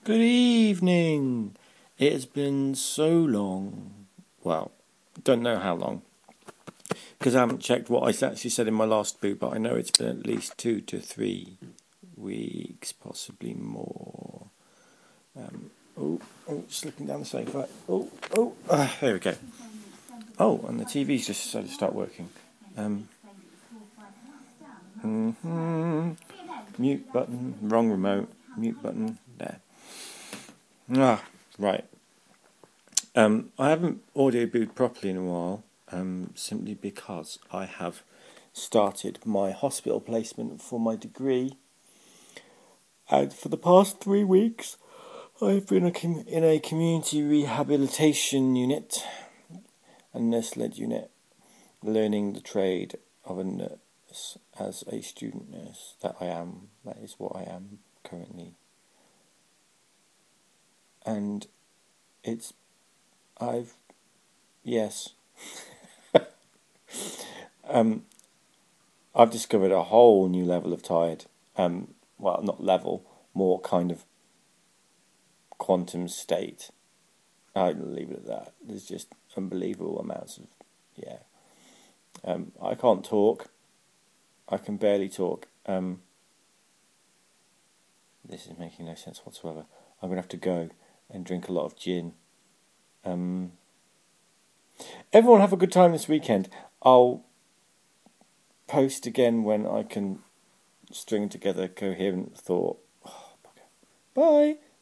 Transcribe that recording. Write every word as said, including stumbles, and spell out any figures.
Good evening. It has been so long. Well, don't know how long. Because I haven't checked what I actually said in my last boot, but I know it's been at least two to three weeks, possibly more. Um, oh, oh, slipping down the sofa. Oh, oh, ah, there we go. Oh, and the T V's just decided to start working. Um, mm-hmm. Mute button, wrong remote, mute button, there. Ah, right. Um, I haven't audio booed properly in a while, um, simply because I have started my hospital placement for my degree, and for the past three weeks I've been a com- in a community rehabilitation unit, a nurse-led unit, learning the trade of a nurse as a student nurse. That I am, that is what I am currently. And it's, I've, yes. um, I've discovered a whole new level of tired. Um, well, not level, more kind of quantum state. I'll leave it at that. There's just unbelievable amounts of, yeah. Um, I can't talk. I can barely talk. Um, this is making no sense whatsoever. I'm going to have to go and drink a lot of gin. Um, everyone have a good time this weekend. I'll post again when I can string together coherent thought. Oh, bye.